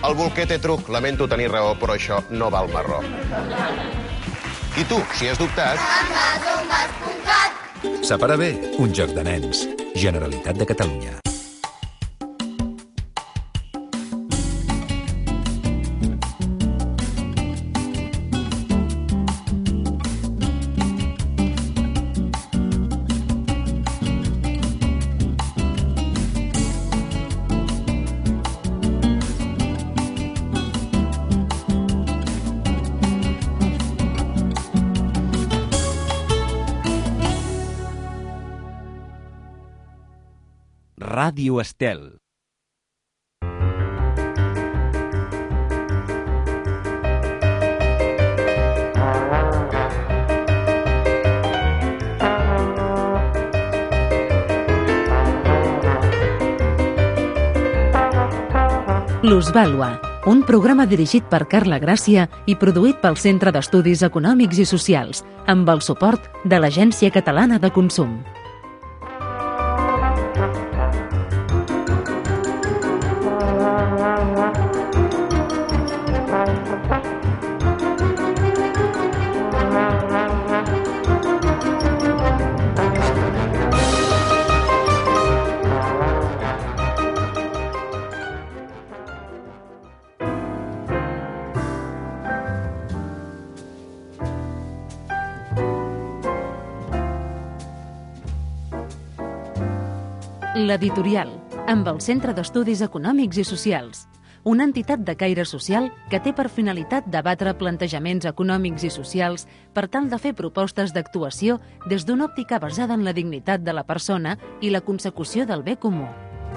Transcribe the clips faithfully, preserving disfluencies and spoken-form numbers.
El bolquer té truc, lamento tenir raó, però això no val marró. I tu, si has dubtat... amazongas punt cat. Separa bé, un joc de nens. Generalitat de Catalunya. Ràdio Estel. Plusvàlua, un programa dirigit per Carla Gràcia i produït pel Centre d'Estudis Econòmics i Socials, amb el suport de l'Agència Catalana de Consum. L'Editorial, amb el Centre d'Estudis Econòmics i Socials, una entitat de caire social que té per finalitat debatre plantejaments econòmics i socials per tal de fer propostes d'actuació des d'una òptica basada en la dignitat de la persona i la consecució del bé comú.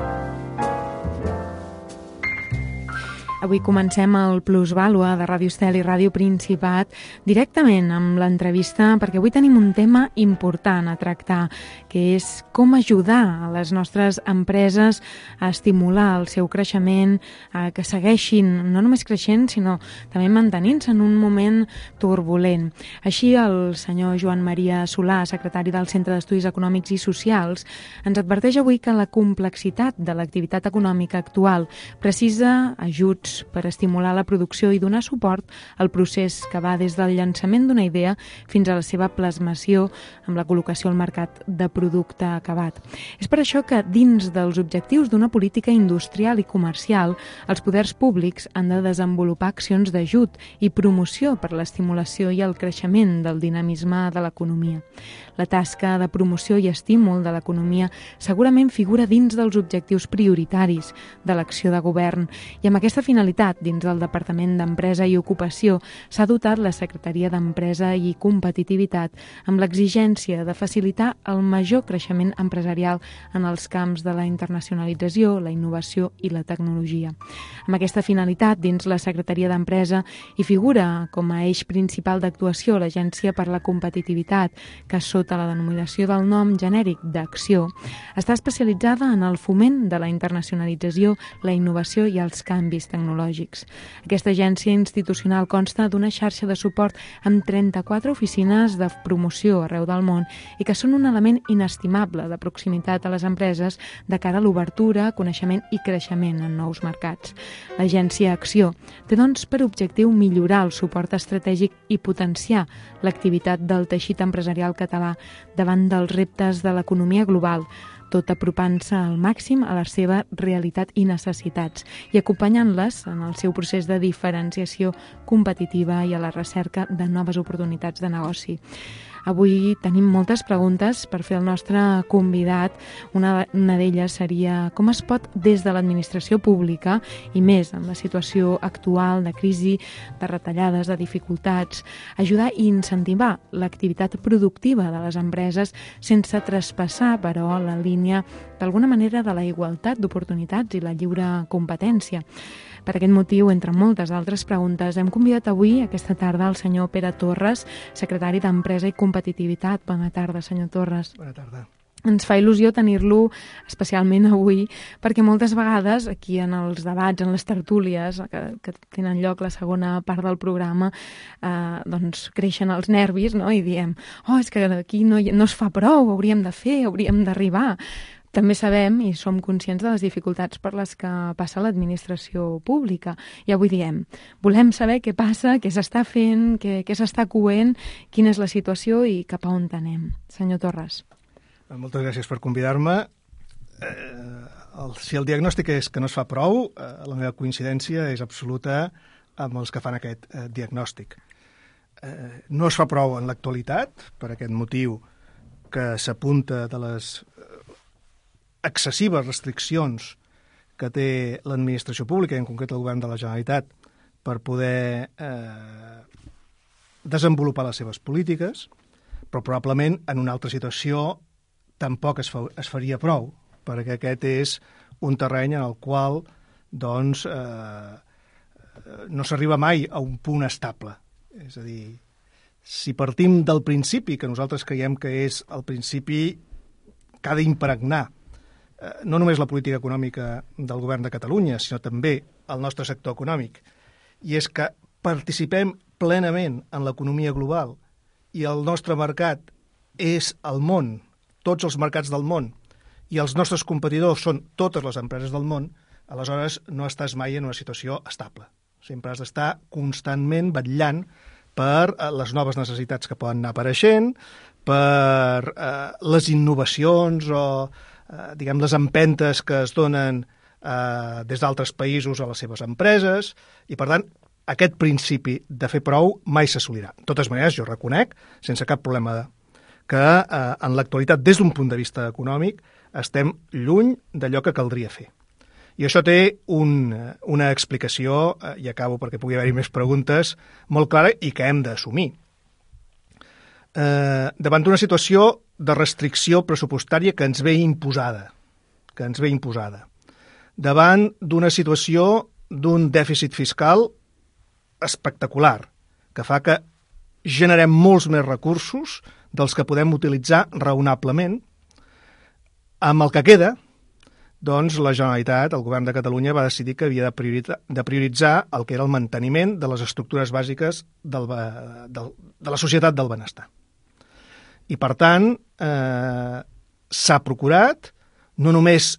Avui comencem el Plusvàlua de Ràdio Estel i Ràdio Principat directament amb l'entrevista, perquè avui tenim un tema important a tractar, que és com ajudar a les nostres empreses a estimular el seu creixement, a que segueixin no només creixent, sinó també mantenint-se en un moment turbulent. Així, el senyor Joan Maria Solà, secretari del Centre d'Estudis Econòmics i Socials, ens adverteix avui que la complexitat de l'activitat econòmica actual precisa ajuts per estimular la producció i donar suport al procés que va des del llançament d'una idea fins a la seva plasmació amb la col·locació al mercat de producte acabat. És per això que dins dels objectius d'una política industrial i comercial, els poders públics han de desenvolupar accions d'ajut i promoció per l'estimulació i el creixement del dinamisme de l'economia. La tasca de promoció i estímul de l'economia segurament figura dins dels objectius prioritaris de l'acció de govern i amb aquesta finalitat, dins del Departament d'Empresa i Ocupació, s'ha dotat la Secretaria d'Empresa i Competitivitat amb l'exigència de facilitar el major creixement empresarial en els camps de la internacionalització, la innovació i la tecnologia. Amb aquesta finalitat, dins la Secretaria d'Empresa hi figura com a eix principal d'actuació l'Agència per la Competitivitat, que sota la denominació del nom genèric d'Acció, està especialitzada en el foment de la internacionalització, la innovació i els canvis tecnològics. Aquesta agència institucional consta d'una xarxa de suport amb trenta-quatre oficines de promoció arreu del món i que són un element inestimable de proximitat a les empreses de cara a l'obertura, coneixement i creixement en nous mercats. L'agència Acció té, doncs, per objectiu millorar el suport estratègic i potenciar l'activitat del teixit empresarial català davant dels reptes de l'economia global, tot apropant-se al màxim a la seva realitat i necessitats i acompanyant-les en el seu procés de diferenciació competitiva i a la recerca de noves oportunitats de negoci. Avui tenim moltes preguntes per fer el nostre convidat. Una, una d'elles seria com es pot, des de l'administració pública, i més en la situació actual de crisi, de retallades, de dificultats, ajudar i incentivar l'activitat productiva de les empreses sense traspassar, però, la línia, d'alguna manera, de la igualtat d'oportunitats i la lliure competència. Per aquest motiu, entre moltes altres preguntes, hem convidat avui, aquesta tarda, el senyor Pere Torres, secretari d'Empresa i Competitivitat. Bona tarda, senyor Torres. Bona tarda. Ens fa il·lusió tenir-lo especialment avui, perquè moltes vegades aquí en els debats, en les tertúlies que, que tenen lloc la segona part del programa, eh, doncs creixen els nervis, no? I diem, oh, és que aquí no, no es fa prou, hauríem de fer, hauríem d'arribar. També sabem i som conscients de les dificultats per les que passa l'administració pública. I avui diem, volem saber què passa, què s'està fent, què, què s'està coent, quina és la situació i cap a on anem. Senyor Torres. Moltes gràcies per convidar-me. Eh, el, si el diagnòstic és que no es fa prou, eh, la meva coincidència és absoluta amb els que fan aquest eh, diagnòstic. Eh, no es fa prou en l'actualitat, per aquest motiu que s'apunta de les excessives restriccions que té l'administració pública, i en concret el govern de la Generalitat, per poder eh, desenvolupar les seves polítiques, però probablement en una altra situació tampoc es, fa, es faria prou, perquè aquest és un terreny en el qual doncs, eh, no s'arriba mai a un punt estable. És a dir, si partim del principi, que nosaltres creiem que és el principi que ha d'impregnar no només la política econòmica del govern de Catalunya, sinó també el nostre sector econòmic, i és que participem plenament en l'economia global i el nostre mercat és el món, tots els mercats del món, i els nostres competidors són totes les empreses del món, aleshores no estàs mai en una situació estable. Sempre has d'estar constantment vetllant per les noves necessitats que poden anar apareixent, per eh, les innovacions o eh, diguem, les empentes que es donen eh, des d'altres països a les seves empreses, i per tant aquest principi de fer prou mai s'assolirà. De totes maneres, jo reconec, sense cap problema, que eh, en l'actualitat, des d'un punt de vista econòmic, estem lluny d'allò que caldria fer. I això té un, una explicació, eh, i acabo perquè pugui haver-hi més preguntes, molt clara i que hem d'assumir. Eh, davant d'una situació de restricció pressupostària que ens ve imposada, que ens ve imposada, davant d'una situació d'un dèficit fiscal espectacular, que fa que generem molts més recursos dels que podem utilitzar raonablement, amb el que queda, doncs la Generalitat, el govern de Catalunya, va decidir que havia de prioritzar, de prioritzar el que era el manteniment de les estructures bàsiques del, del, de la societat del benestar. I, per tant, eh, s'ha procurat no només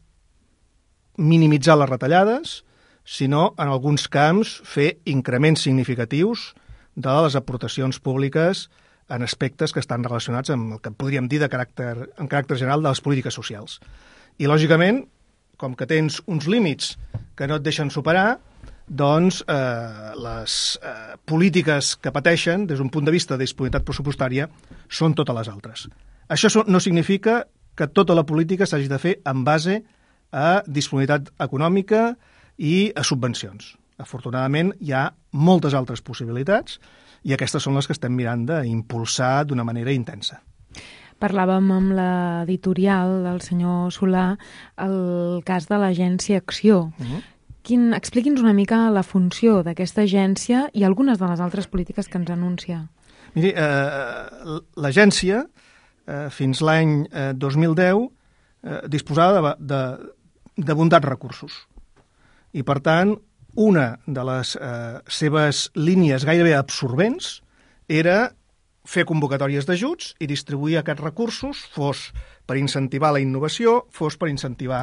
minimitzar les retallades, sinó, en alguns camps, fer increments significatius de les aportacions públiques en aspectes que estan relacionats amb el que podríem dir de caràcter, en caràcter general de les polítiques socials. I, lògicament, com que tens uns límits que no et deixen superar, doncs eh, les eh, polítiques que pateixen des d'un punt de vista de disponibilitat pressupostària són totes les altres. Això no significa que tota la política s'hagi de fer en base a disponibilitat econòmica i a subvencions. Afortunadament hi ha moltes altres possibilitats i aquestes són les que estem mirant d'impulsar d'una manera intensa. Parlàvem amb l'editorial del senyor Solà el cas de l'agència Acció. Uh-huh. Quin, expliqui'ns una mica la funció d'aquesta agència i algunes de les altres polítiques que ens anuncia. Miri, eh, l'agència, eh, fins l'any eh, dos mil deu, eh, disposava d'abundants recursos. I, per tant, una de les eh, seves línies gairebé absorbents era fer convocatòries d'ajuts i distribuir aquests recursos, fos per incentivar la innovació, fos per incentivar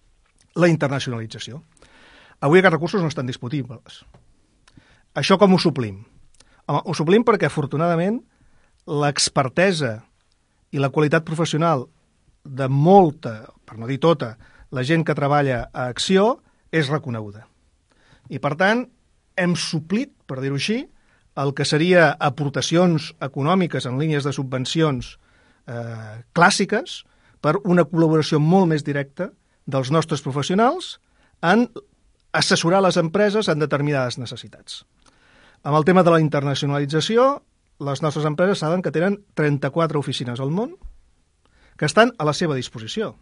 la internacionalització. Avui aquests recursos no estan disponibles. Això com ho suplim? Home, ho suplim perquè, afortunadament, l'expertesa i la qualitat professional de molta, per no dir tota, la gent que treballa a Acció és reconeguda. I, per tant, hem suplit, per dir-ho així, el que seria aportacions econòmiques en línies de subvencions eh, clàssiques per una col·laboració molt més directa dels nostres professionals en assessorar les empreses en determinades necessitats. Amb el tema de la internacionalització, les nostres empreses saben que tenen trenta-quatre oficines al món que estan a la seva disposició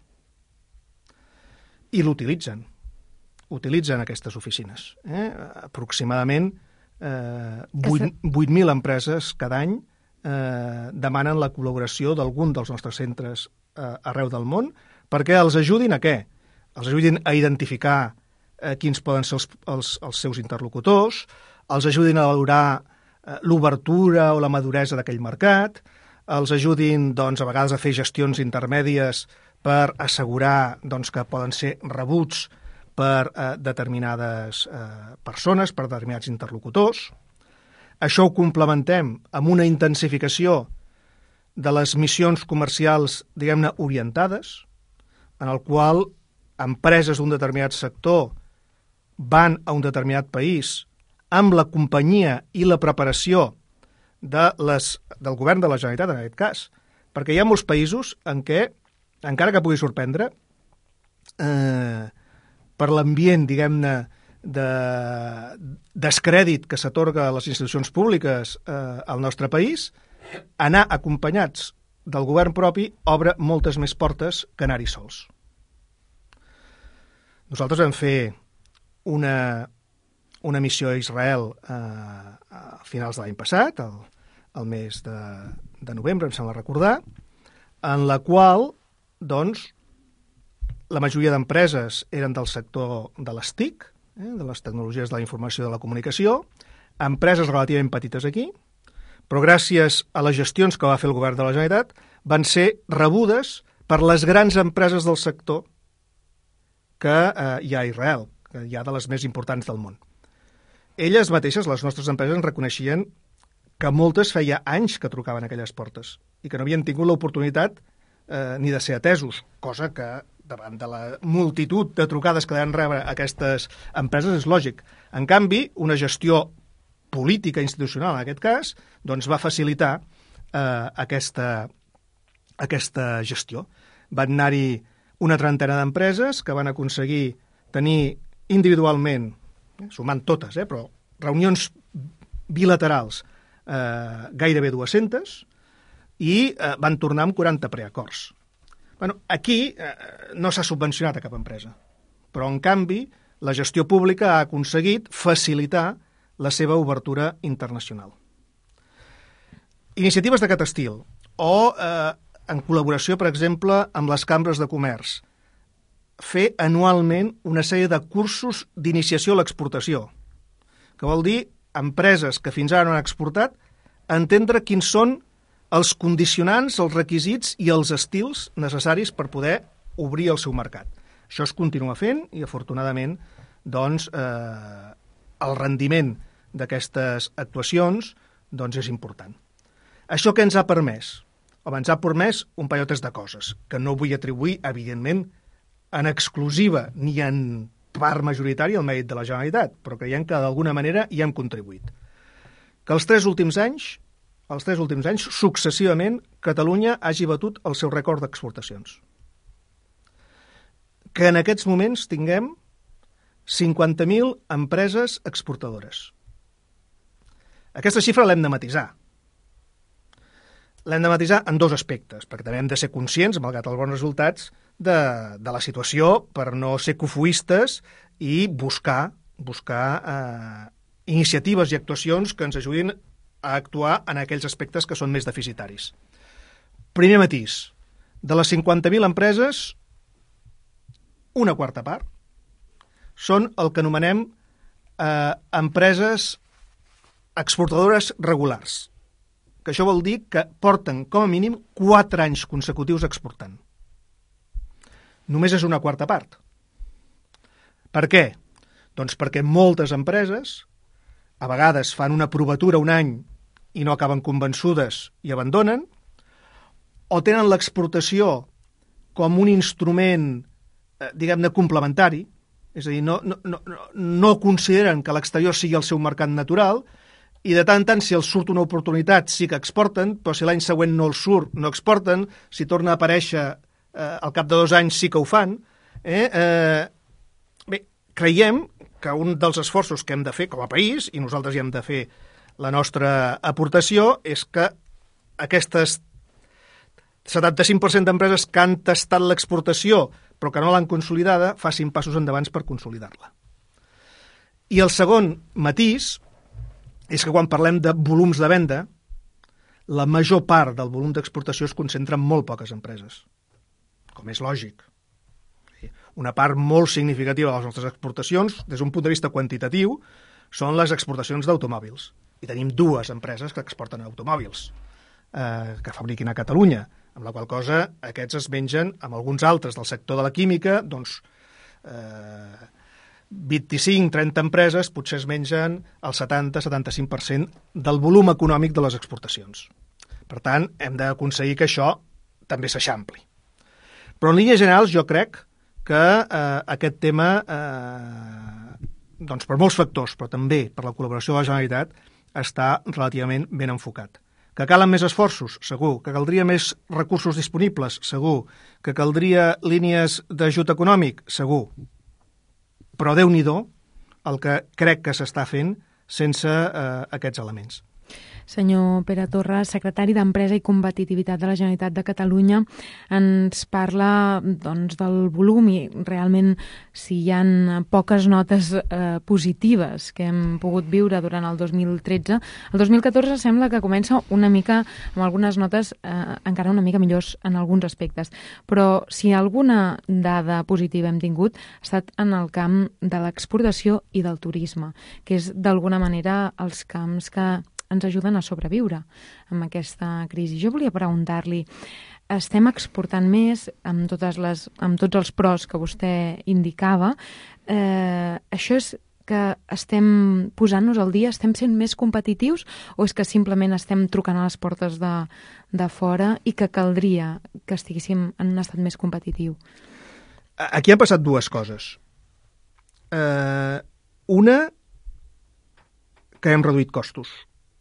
i l'utilitzen. Utilitzen aquestes oficines. Eh? Aproximadament eh, vuit mil empreses cada any eh, demanen la col·laboració d'algun dels nostres centres eh, arreu del món perquè els ajudin a què? Els ajudin a identificar eh, quins poden ser els, els, els seus interlocutors, els ajudin a valorar eh, l'obertura o la maduresa d'aquell mercat, els ajudin, doncs, a vegades a fer gestions intermèdies per assegurar doncs, que poden ser rebuts per eh, determinades eh, persones, per determinats interlocutors. Això ho complementem amb una intensificació de les missions comercials, diguem-ne, orientades, en el qual empreses d'un determinat sector van a un determinat país amb la companyia i la preparació de les, del govern de la Generalitat, en aquest cas, perquè hi ha molts països en què, encara que pugui sorprendre, eh, per l'ambient, diguem-ne, de descrèdit que s'atorga a les institucions públiques eh, al nostre país, anar acompanyats del govern propi obre moltes més portes que anar-hi sols. Nosaltres vam fer una, una missió a Israel eh, a finals de l'any passat, el, el mes de, de novembre, em sembla recordar, en la qual, doncs, la majoria d'empreses eren del sector de les T I C, eh, de les tecnologies de la informació i de la comunicació, empreses relativament petites aquí, però gràcies a les gestions que va fer el govern de la Generalitat van ser rebudes per les grans empreses del sector que eh, hi ha a Israel, que hi ha de les més importants del món. Elles mateixes, les nostres empreses, reconeixien que moltes feia anys que trucaven a aquelles portes i que no havien tingut l'oportunitat eh, ni de ser atesos, cosa que davant de la multitud de trucades que deuen rebre aquestes empreses és lògic. En canvi, una gestió política institucional, en aquest cas, doncs va facilitar eh, aquesta, aquesta gestió. Van anar-hi una trentena d'empreses que van aconseguir tenir individualment, eh, sumant totes, eh, però reunions bilaterals eh, gairebé dues-centes i eh, van tornar amb quaranta preacords. Bueno, aquí eh, no s'ha subvencionat a cap empresa, però en canvi la gestió pública ha aconseguit facilitar la seva obertura internacional. Iniciatives d'aquest estil, o eh, en col·laboració, per exemple, amb les cambres de comerç, fer anualment una sèrie de cursos d'iniciació a l'exportació, que vol dir empreses que fins ara no han exportat, entendre quins són els condicionants, els requisits i els estils necessaris per poder obrir el seu mercat. Això es continua fent i, afortunadament, doncs, eh, el rendiment d'aquestes actuacions doncs, és important. Això què ens ha permès? Home, ens ha permès un pallotes de coses, que no vull atribuir, evidentment, en exclusiva ni en part majoritària al mèrit de la Generalitat, però creiem que d'alguna manera hi hem contribuït. Que els tres últims anys, els tres últims anys, successivament, Catalunya hagi batut el seu rècord d'exportacions. Que en aquests moments tinguem cinquanta mil empreses exportadores. Aquesta xifra l'hem de matisar. L'hem de matisar en dos aspectes, perquè també hem de ser conscients, malgrat els bons resultats, de, de la situació, per no ser cofoistes i buscar, buscar eh, iniciatives i actuacions que ens ajudin a actuar en aquells aspectes que són més deficitaris. Primer matís, de les cinquanta mil empreses, una quarta part són el que anomenem eh, empreses exportadores regulars, que això vol dir que porten com a mínim quatre anys consecutius exportant. Només és una quarta part. Per què? Doncs perquè moltes empreses a vegades fan una provatura un any i no acaben convençudes i abandonen, o tenen l'exportació com un instrument, eh, diguem-ne, complementari, és a dir, no, no, no, no consideren que l'exterior sigui el seu mercat natural, i de tant en tant, si els surt una oportunitat, sí que exporten, però si l'any següent no els surt, no exporten, si torna a aparèixer eh, al cap de dos anys sí que ho fan. Eh? Eh, bé, creiem que un dels esforços que hem de fer com a país, i nosaltres hi hem de fer la nostra aportació, és que aquestes setanta-cinc per cent d'empreses que han tastat l'exportació però que no l'han consolidada, facin passos endavant per consolidar-la. I el segon matís és que quan parlem de volums de venda, la major part del volum d'exportació es concentra en molt poques empreses, com és lògic. Una part molt significativa de les nostres exportacions, des d'un punt de vista quantitatiu, són les exportacions d'automòbils. I tenim dues empreses que exporten automòbils, eh, que fabriquin a Catalunya. amb la qual cosa aquests es mengen, amb alguns altres del sector de la química, doncs eh, vint-i-cinc trenta empreses potser es mengen el setanta setanta-cinc per cent del volum econòmic de les exportacions. Per tant, hem d'aconseguir que això també s'eixampli. Però en línies generals jo crec que eh, aquest tema, eh, doncs per molts factors, però també per la col·laboració de la Generalitat, està relativament ben enfocat. Que calen més esforços? Segur. Que caldria més recursos disponibles? Segur. Que caldria línies d'ajut econòmic? Segur. Però Déu-n'hi-do el que crec que s'està fent sense eh, aquests elements. Senyor Pere Torra, secretari d'Empresa i Competitivitat de la Generalitat de Catalunya, ens parla doncs, del volum i realment si hi ha poques notes eh, positives que hem pogut viure durant el dos mil tretze. El dos mil catorze sembla que comença una mica, amb algunes notes eh, encara una mica millors en alguns aspectes. Però si alguna dada positiva hem tingut ha estat en el camp de l'exportació i del turisme, que és d'alguna manera els camps que ens ajuden a sobreviure amb aquesta crisi. Jo volia preguntar-li, estem exportant més amb, totes les, amb tots els pros que vostè indicava. Eh, això és que estem posant-nos al dia, estem sent més competitius o és que simplement estem trucant a les portes de, de fora i que caldria que estiguéssim en un estat més competitiu? Aquí han passat dues coses. Eh, una, que hem reduït costos.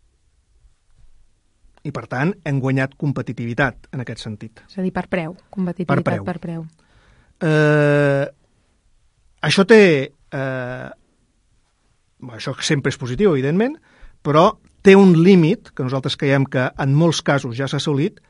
I, per tant, hem guanyat competitivitat en aquest sentit. És a dir, per preu, competitivitat per preu. Per preu. Eh, això té... Eh, això sempre és positiu, evidentment, però té un límit, que nosaltres creiem que en molts casos ja s'ha assolit,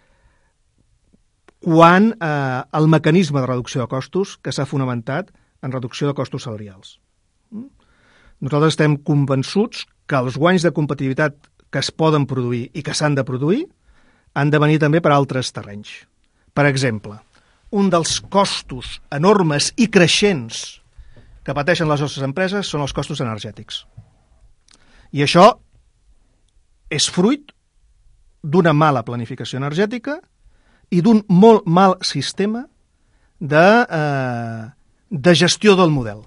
quan eh, el mecanisme de reducció de costos que s'ha fonamentat en reducció de costos salarials. Nosaltres estem convençuts que els guanys de competitivitat que es poden produir i que s'han de produir han de venir també per altres terrenys. Per exemple, un dels costos enormes i creixents que pateixen les nostres empreses són els costos energètics. I això és fruit d'una mala planificació energètica i d'un molt mal sistema de, eh, de gestió del model.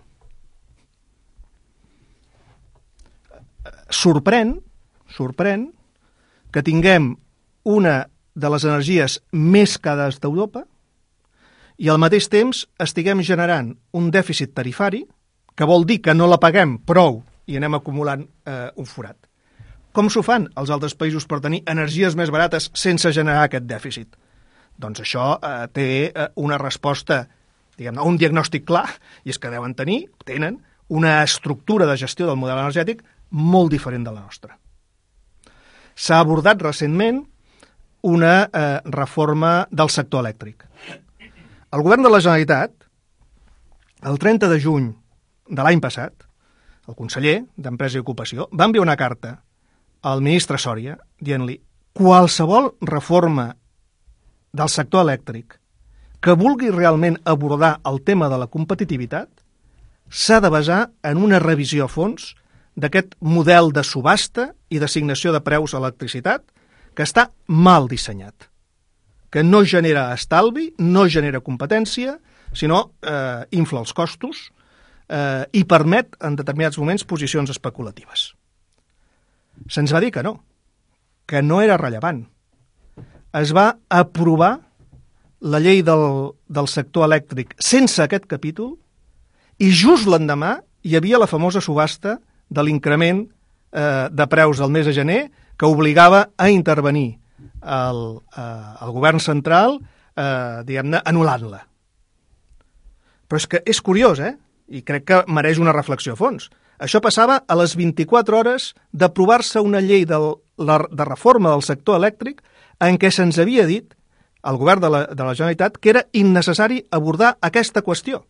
Sorprèn sorprèn que tinguem una de les energies més cares d'Europa i al mateix temps estiguem generant un dèficit tarifari, que vol dir que no la paguem prou i anem acumulant eh, un forat. Com s'ho fan els altres països per tenir energies més barates sense generar aquest dèficit? Doncs això eh, té eh, una resposta, diguem-ne, un diagnòstic clar, i és que deuen tenir, tenen, una estructura de gestió del model energètic molt diferent de la nostra. S'ha abordat recentment una eh, reforma del sector elèctric. El govern de la Generalitat, el trenta de juny de l'any passat, el conseller d'Empresa i Ocupació va enviar una carta al ministre Sòria dient-li qualsevol reforma del sector elèctric que vulgui realment abordar el tema de la competitivitat s'ha de basar en una revisió a fons d'aquest model de subhasta i d'assignació de preus a l'electricitat que està mal dissenyat, que no genera estalvi, no genera competència, sinó eh, infla els costos eh, i permet en determinats moments posicions especulatives. Se'ns va dir que no, que no era rellevant. Es va aprovar la llei del, del sector elèctric sense aquest capítol i just l'endemà hi havia la famosa subhasta de l'increment eh, de preus del mes de gener que obligava a intervenir el, eh, el govern central, eh, diguem-ne, anul·lant-la. Però és que és curiós, eh? I crec que mereix una reflexió a fons. Això passava a les vint-i-quatre hores d'aprovar-se una llei de, la, de reforma del sector elèctric en què se'ns havia dit, al govern de la, de la Generalitat, que era innecessari abordar aquesta qüestió.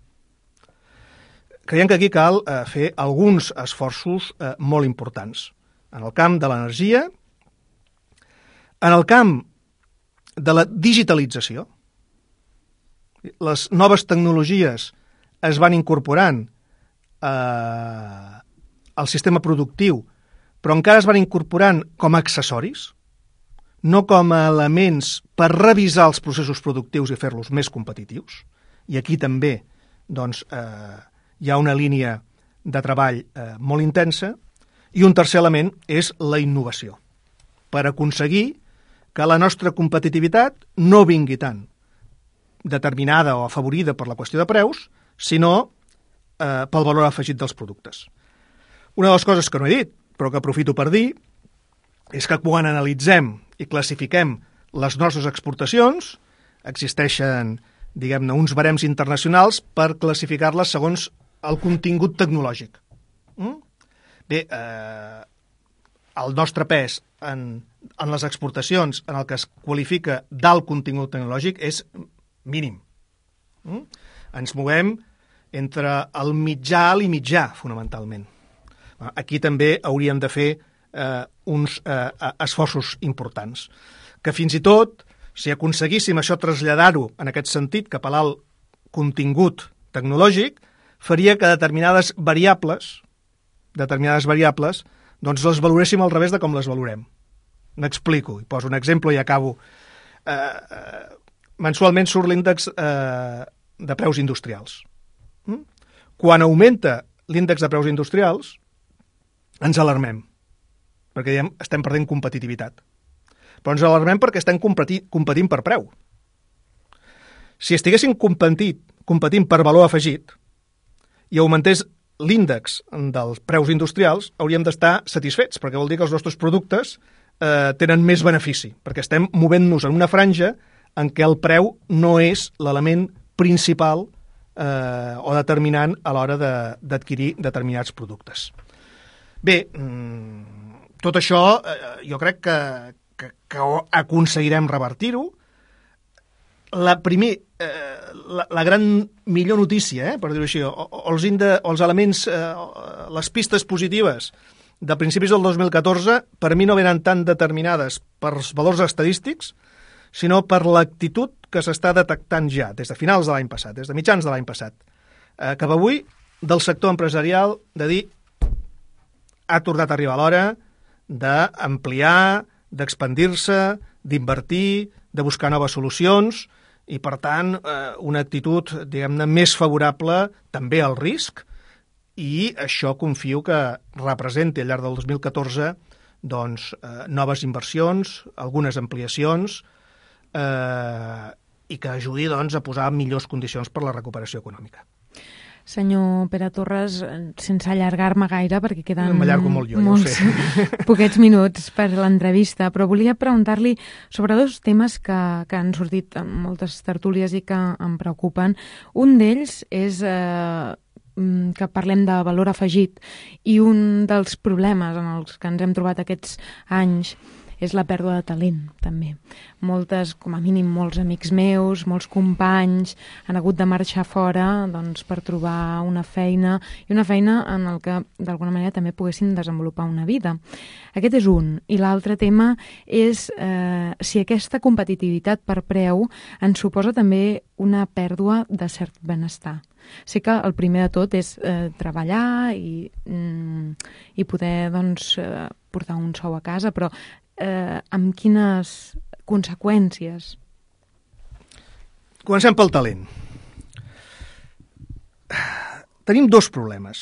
Creiem que aquí cal eh, fer alguns esforços eh, molt importants. En el camp de l'energia, en el camp de la digitalització. Les noves tecnologies es van incorporant eh, al sistema productiu, però encara es van incorporant com a accessoris. no com a elements per revisar els processos productius i fer-los més competitius, i aquí també doncs, eh, hi ha una línia de treball eh, molt intensa, i un tercer element és la innovació, per aconseguir que la nostra competitivitat no vingui tant determinada o afavorida per la qüestió de preus, sinó eh, pel valor afegit dels productes. Una de les coses que no he dit, però que aprofito per dir, és que quan analitzem i classifiquem les nostres exportacions, existeixen, diguem-ne, uns barems internacionals per classificar-les segons el contingut tecnològic. Mm? Bé, eh, el nostre pes en, en les exportacions en el que es qualifica d'alt contingut tecnològic és mínim. Mm? Ens movem entre el mitjà alt i mitjà, fonamentalment. Aquí també hauríem de fer eh, uns eh, esforços importants. Que fins i tot, si aconseguíssim això traslladar-ho en aquest sentit cap a l'alt contingut tecnològic, faria que determinades variables, determinades variables, doncs les valoréssim al revés de com les valorem. M'explico, i poso un exemple i acabo. Eh, eh, mensualment surt l'índex eh, de preus industrials. Mm? Quan augmenta l'índex de preus industrials, ens alarmem, perquè diem, estem perdent competitivitat. Però ens alarmem perquè estem competint, competint per preu. Si estiguéssim competint, competint per valor afegit i augmentés l'índex dels preus industrials, hauríem d'estar satisfets, perquè vol dir que els nostres productes eh, tenen més benefici, perquè estem movent-nos en una franja en què el preu no és l'element principal eh, o determinant a l'hora de, d'adquirir determinats productes. Bé, tot això eh, jo crec que, que, que aconseguirem revertir-ho. La, primer, eh, la, la gran millor notícia, eh, per dir-ho així, o, o, els, inde, o els elements, eh, les pistes positives de principis del dos mil catorze, per mi no venen tan determinades per els valors estadístics, sinó per l'actitud que s'està detectant ja, des de finals de l'any passat, des de mitjans de l'any passat, eh, cap avui, del sector empresarial, de dir ha tornat a arribar l'hora d'ampliar, d'expandir-se, d'invertir, de buscar noves solucions i, per tant, eh, una actitud, diguem-ne, més favorable també al risc, i això confio que representi al llarg del dos mil catorze doncs, eh, noves inversions, algunes ampliacions, eh, i que ajudi doncs, a posar millors condicions per la recuperació econòmica. Senyor Pere Torres, sense allargar-me gaire, perquè queden m'allargo molt jo, molts, ja ho sé. poquets minuts per l'entrevista, però volia preguntar-li sobre dos temes que, que han sortit en moltes tertúlies i que em preocupen. Un d'ells és eh, que parlem de valor afegit, i un dels problemes en els que ens hem trobat aquests anys és la pèrdua de talent, també. Moltes, com a mínim, molts amics meus, molts companys han hagut de marxar fora doncs, per trobar una feina, i una feina en el que, d'alguna manera, també poguessin desenvolupar una vida. Aquest és un. I l'altre tema és eh, si aquesta competitivitat per preu ens suposa també una pèrdua de cert benestar. Sé que el primer de tot és eh, treballar i, mm, i poder doncs, eh, portar un sou a casa, però eh, amb quines conseqüències? Comencem pel talent. Tenim dos problemes.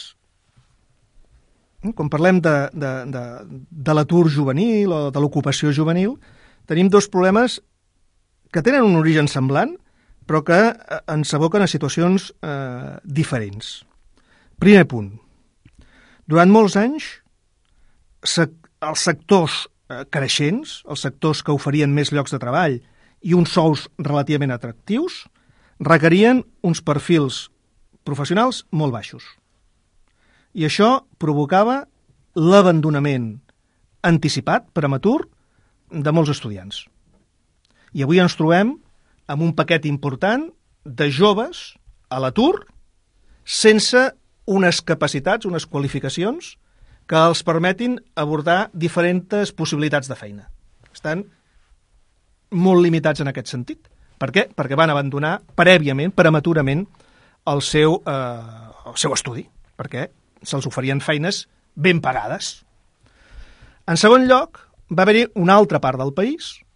Quan parlem de, de, de, de l'atur juvenil o de l'ocupació juvenil, tenim dos problemes que tenen un origen semblant, però que ens aboquen a situacions eh, diferents. Primer punt. Durant molts anys, sec, els sectors eh, creixents, els sectors que oferien més llocs de treball i uns sous relativament atractius, requerien uns perfils professionals molt baixos. I això provocava l'abandonament anticipat, prematur, de molts estudiants. I avui ens trobem amb un paquet important de joves a l'atur sense unes capacitats, unes qualificacions que els permetin abordar diferents possibilitats de feina. Estan molt limitats en aquest sentit. Per què? Perquè van abandonar prèviament, prematurament, el seu, eh, el seu estudi, perquè se'ls oferien feines ben pagades. En segon lloc, va haver-hi una altra part del país,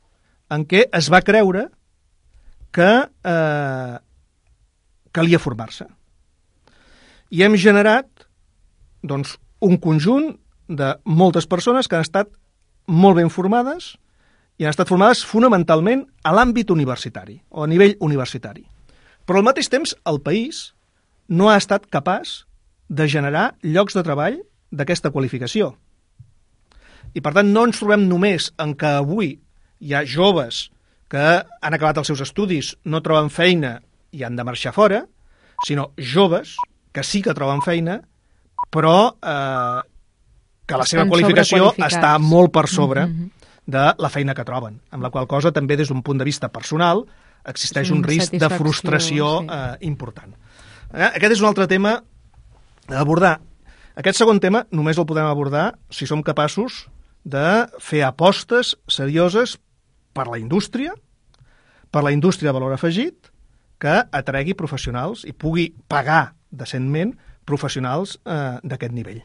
en què es va creure que eh, calia formar-se. I hem generat doncs, un conjunt de moltes persones que han estat molt ben formades i han estat formades fonamentalment a l'àmbit universitari o a nivell universitari. Però al mateix temps el país no ha estat capaç de generar llocs de treball d'aquesta qualificació. I per tant no ens trobem només en que avui hi ha joves que han acabat els seus estudis, no troben feina i han de marxar fora, sinó joves que sí que troben feina, però eh, que la seva qualificació està molt per sobre de la feina que troben, amb la qual cosa també des d'un punt de vista personal existeix un risc de frustració sí. eh, important. Eh, aquest és un altre tema a abordar. Aquest segon tema només el podem abordar si som capaços de fer apostes serioses per la indústria, per la indústria de valor afegit, que atregui professionals i pugui pagar decentment professionals eh, d'aquest nivell.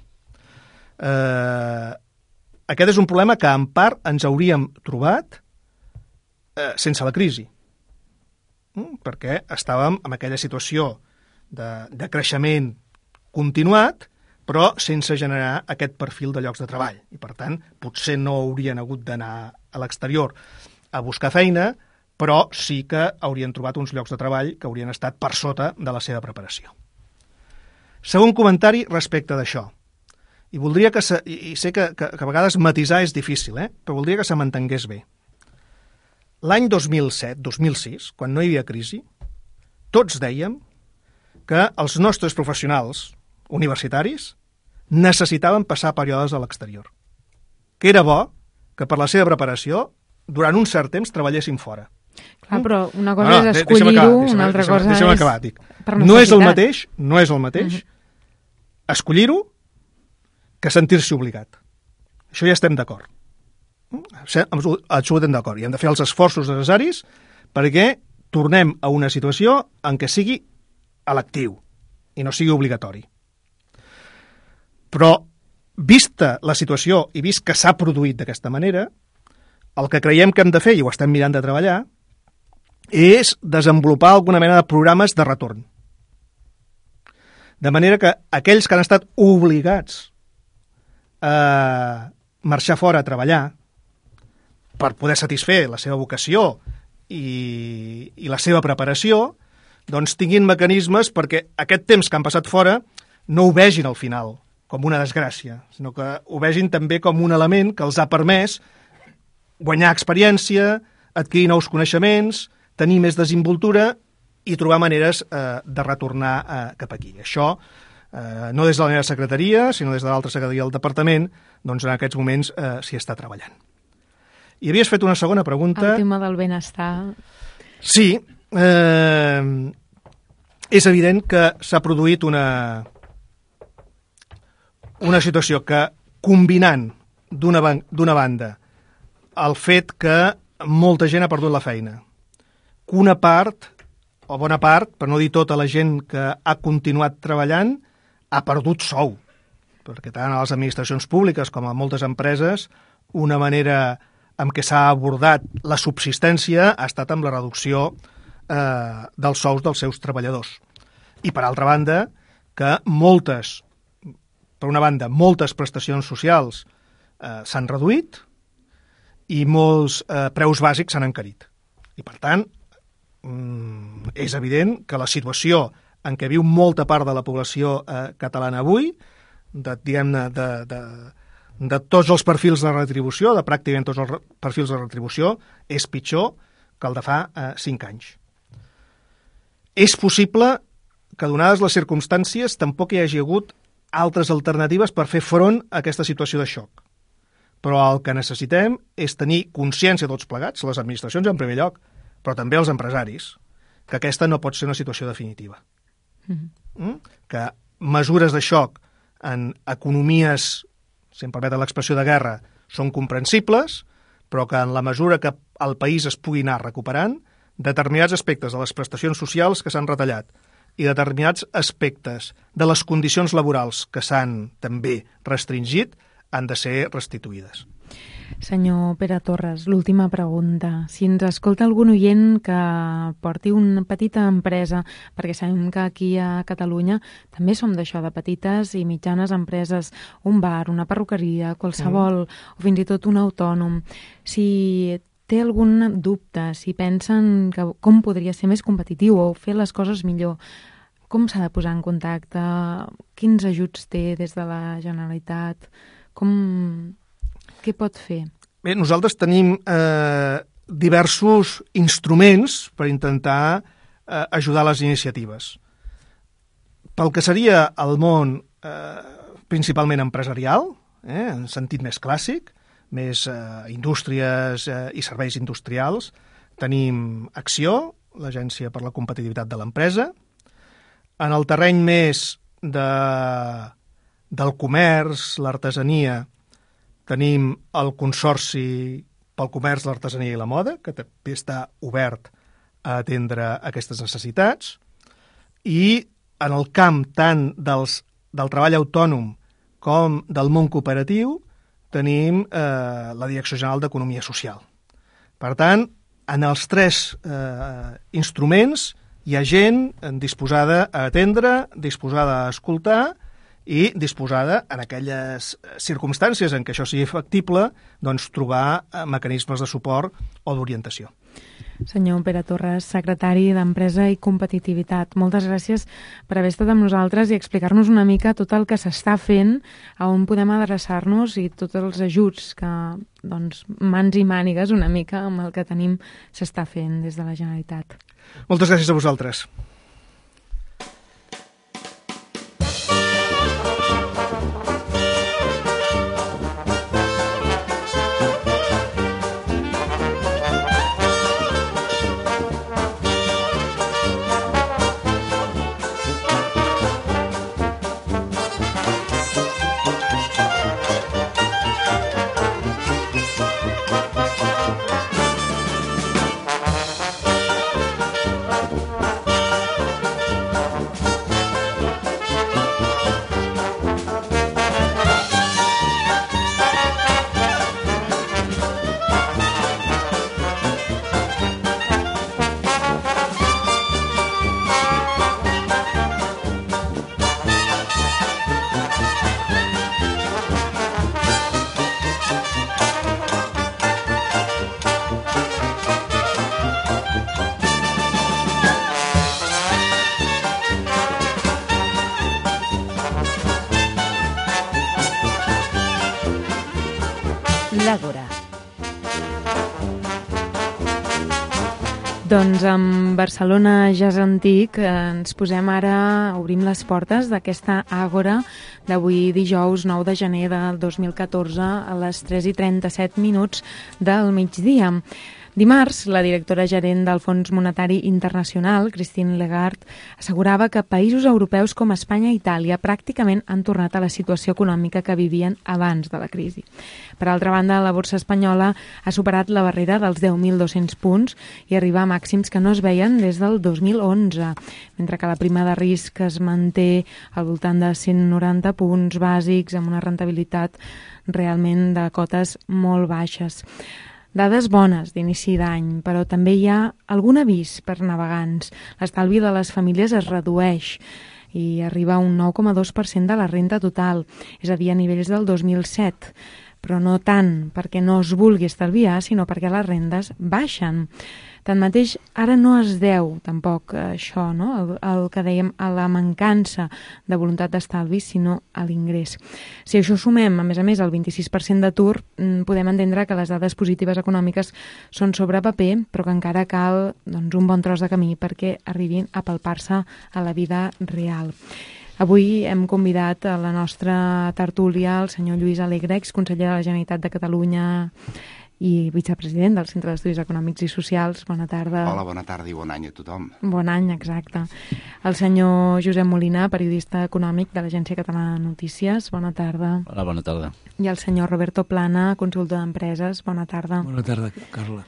Eh, aquest és un problema que en part ens hauríem trobat eh, sense la crisi, mm, perquè estàvem en aquella situació de, de creixement continuat, però sense generar aquest perfil de llocs de treball. I, per tant, potser no haurien hagut d'anar a l'exterior a buscar feina, però sí que haurien trobat uns llocs de treball que haurien estat per sota de la seva preparació. Segon comentari respecte d'això. I voldria que se, i sé que, que, que a vegades matisar és difícil, eh? Però voldria que se m'entengués bé. L'any dos mil set, dos mil sis, quan no hi havia crisi, tots dèiem que els nostres professionals universitaris necessitaven passar períodes a l'exterior. Que era bo que per la seva preparació durant un cert temps treballessin fora. Clar, però una cosa no, és escollir-ho, una altra cosa deixa'm és acabar, dic. Per no és el mateix, no és el mateix uh -huh. escollir-ho que sentir-se obligat. Això ja estem d'acord. Absolutament d'acord. I hem de fer els esforços necessaris perquè tornem a una situació en què sigui electiu i no sigui obligatori. Però, vista la situació i vist que s'ha produït d'aquesta manera, el que creiem que hem de fer, i ho estem mirant de treballar, és desenvolupar alguna mena de programes de retorn. De manera que aquells que han estat obligats a marxar fora a treballar per poder satisfer la seva vocació i, i la seva preparació, doncs tinguin mecanismes perquè aquest temps que han passat fora no ho vegin al final com una desgràcia, sinó que ho vegin també com un element que els ha permès guanyar experiència, adquirir nous coneixements, tenir més desenvoltura i trobar maneres eh, de retornar eh, cap aquí. Això, eh, no des de la meva secretaria, sinó des de l'altra secretaria del departament, doncs en aquests moments eh, s'hi està treballant. I havies fet una segona pregunta. El tema del benestar. Sí, eh, és evident que s'ha produït una, una situació que, combinant d'una d'una banda el fet que molta gent ha perdut la feina, que una part, o bona part, per no dir tota la gent que ha continuat treballant, ha perdut sou, perquè tant a les administracions públiques com a moltes empreses, una manera en què s'ha abordat la subsistència ha estat amb la reducció eh, dels sous dels seus treballadors. I, per altra banda, que moltes, per una banda, moltes prestacions socials eh, s'han reduït i molts eh, preus bàsics s'han encarit. I, per tant, mm, és evident que la situació en què viu molta part de la població eh, catalana avui, de, diguem-ne, de, de, de tots els perfils de retribució, de pràcticament tots els perfils de retribució, és pitjor que el de fa eh, cinc anys. És possible que, donades les circumstàncies, tampoc hi hagi hagut altres alternatives per fer front a aquesta situació de xoc. Però el que necessitem és tenir consciència tots plegats, les administracions en primer lloc, però també els empresaris, que aquesta no pot ser una situació definitiva. Mm-hmm. Mm? Que mesures de xoc en economies, si em permeten l'expressió de guerra, són comprensibles, però que en la mesura que el país es pugui anar recuperant, determinats aspectes de les prestacions socials que s'han retallat i determinats aspectes de les condicions laborals que s'han també restringit han de ser restituïdes. Senyor Pere Torres, l'última pregunta. Si ens escolta algun oient que porti una petita empresa, perquè sabem que aquí a Catalunya també som d'això, de petites i mitjanes empreses, un bar, una perruqueria, qualsevol, mm. o fins i tot un autònom. Si té algun dubte, si pensen que com podria ser més competitiu o fer les coses millor, com s'ha de posar en contacte? Quins ajuts té des de la Generalitat? Com... Què pot fer? Bé, nosaltres tenim eh, diversos instruments per intentar eh, ajudar les iniciatives. Pel que seria el món eh, principalment empresarial, eh, en sentit més clàssic, més eh, indústries eh, i serveis industrials, tenim Acció, l'Agència per la Competitivitat de l'Empresa. En el terreny més de, del comerç, l'artesania, tenim el Consorci pel Comerç, l'Artesania i la Moda, que també està obert a atendre aquestes necessitats. I en el camp tant dels, del treball autònom com del món cooperatiu tenim eh, la Direcció General d'Economia Social. Per tant, en els tres eh, instruments hi ha gent disposada a atendre, disposada a escoltar i disposada, en aquelles circumstàncies en què això sigui factible, doncs trobar mecanismes de suport o d'orientació. Senyor Pere Torres, secretari d'Empresa i Competitivitat, moltes gràcies per haver estat amb nosaltres i explicar-nos una mica tot el que s'està fent, a on podem adreçar-nos i tots els ajuts que, doncs, mans i mànigues una mica amb el que tenim s'està fent des de la Generalitat. Moltes gràcies a vosaltres. L'Àgora. Doncs amb Barcelona Jazz Antic ens posem ara, obrim les portes d'aquesta Àgora d'avui dijous nou de gener del dos mil catorze a les tres i trenta-set minuts del migdia. Dimarts, la directora gerent del Fons Monetari Internacional, Christine Lagarde, assegurava que països europeus com Espanya i Itàlia pràcticament han tornat a la situació econòmica que vivien abans de la crisi. Per altra banda, la borsa espanyola ha superat la barrera dels deu mil dos-cents punts i arriba a màxims que no es veien des del dos mil onze, mentre que la prima de risc es manté al voltant de cent noranta punts bàsics amb una rentabilitat realment de cotes molt baixes. Dades bones d'inici d'any, però també hi ha algun avís per navegants. L'estalvi de les famílies es redueix i arriba a un nou coma dos per cent de la renda total, és a dir, a nivells del dos mil set. Però no tant perquè no es vulgui estalviar, sinó perquè les rendes baixen. Tanmateix, ara no es deu tampoc això, no? el, el que dèiem, a la mancança de voluntat d'estalvi, sinó a l'ingrés. Si això sumem, a més a més, el vint-i-sis per cent d'atur, podem entendre que les dades positives econòmiques són sobre paper, però que encara cal doncs, un bon tros de camí perquè arribin a palpar-se a la vida real. Avui hem convidat a la nostra tertúlia el senyor Lluís Alegre, exconseller de la Generalitat de Catalunya i vicepresident del Centre d'Estudis Econòmics i Socials. Bona tarda. Hola, bona tarda i bon any a tothom. Bon any, exacte. El senyor Josep Molina, periodista econòmic de l'Agència Catalana de Notícies. Bona tarda. Hola, bona tarda. I el senyor Roberto Plana, consultor d'empreses. Bona tarda. Bona tarda, Carla.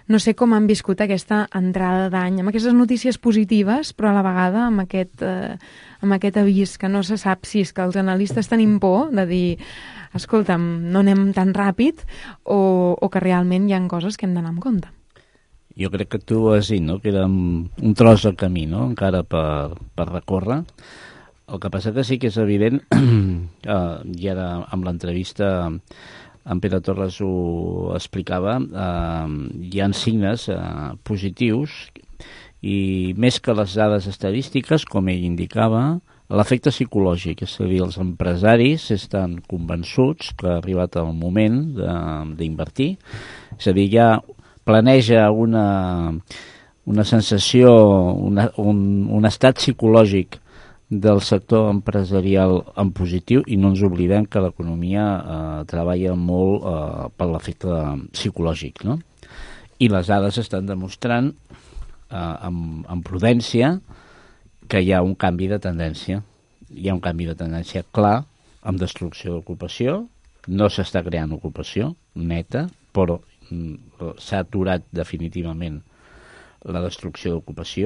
No sé com han viscut aquesta entrada d'any, amb aquestes notícies positives, però a la vegada amb aquest, eh, amb aquest avís que no se sap si és que els analistes tenim por de dir, escolta'm, no anem tan ràpid, o, o que realment hi ha coses que hem d'anar amb compte. Jo crec que tu has dit, no?, que era un tros de camí, no?, encara per, per recórrer. El que passa que sí que és evident, eh, i ara amb l'entrevista en Pere Torres ho explicava, eh, hi ha signes eh, positius i més que les dades estadístiques, com ell indicava, l'efecte psicològic, és a dir, els empresaris estan convençuts que ha arribat el moment d'invertir, és a dir, ja planeja una, una sensació, una, un, un estat psicològic del sector empresarial en positiu, i no ens oblidem que l'economia eh, treballa molt eh, per l'efecte psicològic, no? I les dades estan demostrant eh, amb, amb prudència que hi ha un canvi de tendència. Hi ha un canvi de tendència clar amb destrucció d'ocupació, no s'està creant ocupació neta, però s'ha aturat definitivament la destrucció d'ocupació,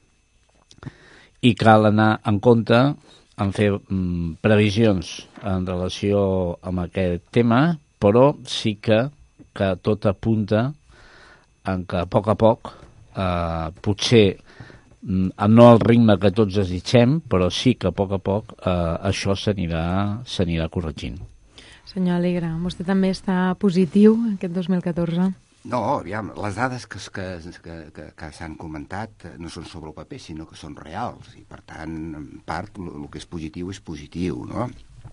i cal anar en compte en fer mm, previsions en relació amb aquest tema, però sí que, que tot apunta en que a poc a poc, eh, potser no al ritme que tots desitgem, però sí que a poc a poc eh, això s'anirà s'anirà corregint. Senyor Alegre, vostè també està positiu aquest dos mil catorze? No, aviam, les dades que, que, que, que, que s'han comentat no són sobre el paper, sinó que són reals, i per tant, en part, el que és positiu és positiu, no?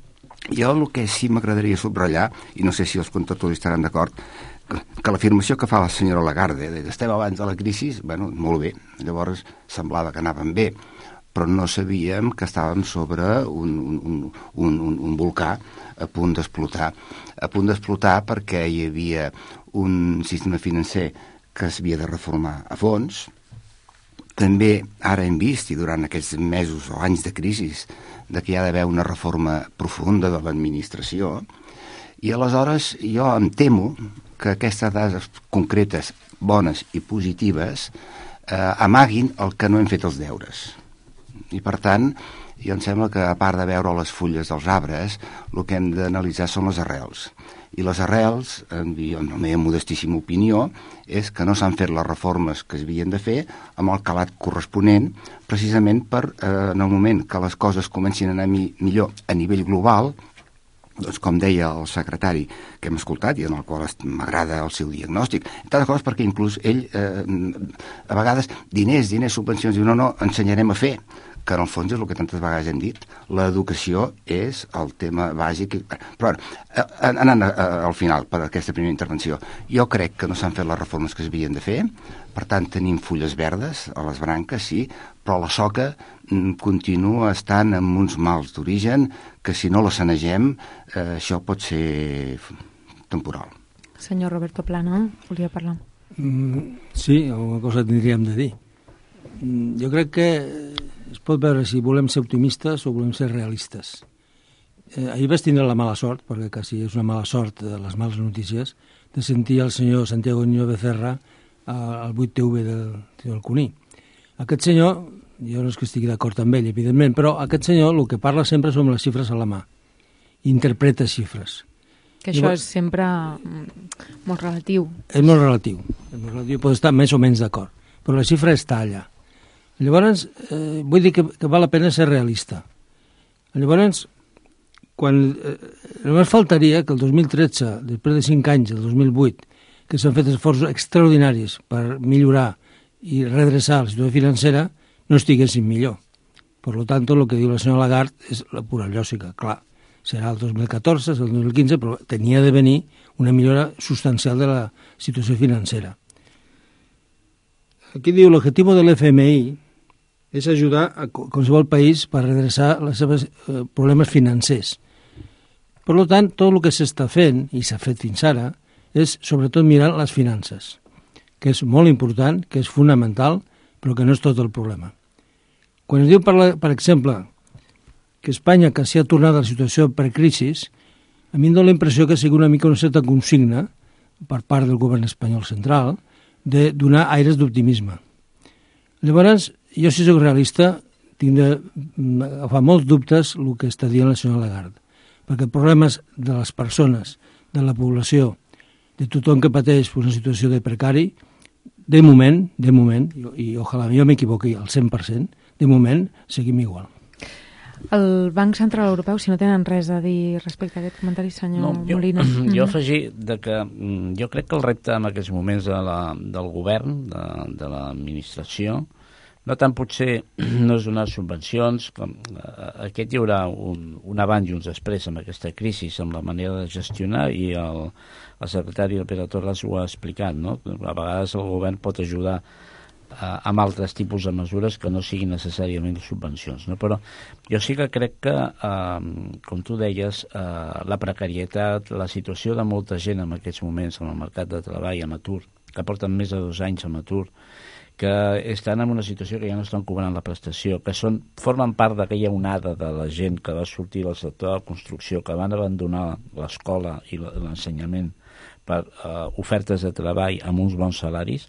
Jo el que sí m'agradaria subratllar, i no sé si els contertulis estaran d'acord, que l'afirmació que fa la senyora Lagarde, de que estem abans de la crisi, bueno, molt bé, llavors semblava que anàvem bé, però no sabíem que estàvem sobre un, un, un, un, un volcà a punt d'explotar. A punt d'explotar perquè hi havia un sistema financer que s'havia de reformar a fons. També ara hem vist, i durant aquests mesos o anys de crisi, de que hi ha d'haver una reforma profunda de l'administració, i aleshores jo em temo que aquestes dades concretes, bones i positives, eh, amaguin el que no hem fet els deures. I per tant, jo em sembla que a part de veure les fulles dels arbres, el que hem d'analitzar són les arrels. I les arrels, en la meva modestíssima opinió, és que no s'han fet les reformes que es havien de fer amb el calat corresponent, precisament per, eh, en el moment que les coses comencin a anar mi, millor a nivell global, doncs com deia el secretari que hem escoltat i en el qual m'agrada el seu diagnòstic, tantes coses perquè inclús ell eh, a vegades diners, diners, subvencions, diu no, no, ensenyarem a fer, que en el fons és el que tantes vegades hem dit, l'educació és el tema bàsic. Però anant al final per aquesta primera intervenció, jo crec que no s'han fet les reformes que s'havien de fer, per tant tenim fulles verdes a les branques, sí, però la soca continua estant amb uns mals d'origen que si no la sanegem eh, això pot ser temporal. Senyor Roberto Plano, volia parlar. Mm, sí, alguna cosa tindríem de dir. Mm, jo crec que es pot veure si volem ser optimistes o volem ser realistes. Eh, ahir vas tindre la mala sort, perquè quasi és una mala sort de les males notícies, de sentir el senyor Santiago Niño Becerra al vuit T V del, del Cuní. Aquest senyor, jo no és que estigui d'acord amb ell, evidentment, però aquest senyor el que parla sempre són les xifres a la mà. Interpreta xifres. Que això Llavors, és sempre molt relatiu. És molt relatiu. És molt relatiu, pot estar més o menys d'acord, però la xifra està allà. Llavors, eh, vull dir que, que val la pena ser realista. Llavors, quan, eh, només faltaria que el dos mil tretze, després de cinc anys, el dos mil vuit, que s'han fet esforços extraordinaris per millorar i redreçar la situació financera, no estiguessin millor. Per tant, el que diu la senyora Lagarde és la pura lògica. Clar, serà el dos mil catorze, el dos mil quinze, però tenia de venir una millora substancial de la situació financera. Aquí diu, l'objectiu de l'F M I és ajudar a qualsevol país per redreçar els seus eh, problemes financers. Per tant, tot el que s'està fent, i s'ha fet fins ara, és sobretot mirar les finances, que és molt important, que és fonamental, però que no és tot el problema. Quan es diu, per, la, per exemple, que Espanya que s'hi ha tornat a la situació per crisis, a mi em dóna la impressió que sigui una mica una certa consigna per part del govern espanyol central de donar aires d'optimisme. Llavors, jo si soc realista, tinc d'agafar molts dubtes el que està dient la senyora Lagarde, perquè els problemes de les persones, de la població, de tothom que pateix una situació de precari, de moment, de moment, i, i ojalà jo m'equivoqui al cent per cent, de moment seguim igual. El Banc Central Europeu, si no tenen res a dir respecte a aquest comentari, senyor no, jo, Molina. Jo afegir de que jo crec que el repte en aquests moments de la, del govern, de, de l'administració, no tant potser no és donar subvencions, com, eh, aquest hi haurà un, un abans i uns després amb aquesta crisi, amb la manera de gestionar, i el, el secretari, el Pere Torres, ho ha explicat, no? A vegades el govern pot ajudar eh, amb altres tipus de mesures que no siguin necessàriament subvencions, no? Però jo sí que crec que, eh, com tu deies, eh, la precarietat, la situació de molta gent en aquests moments en el mercat de treball, amb atur, que porten més de dos anys amb atur, que estan en una situació que ja no estan cobrant la prestació, que són, formen part d'aquella onada de la gent que va sortir del sector de la construcció, que van abandonar l'escola i l'ensenyament per uh, ofertes de treball amb uns bons salaris.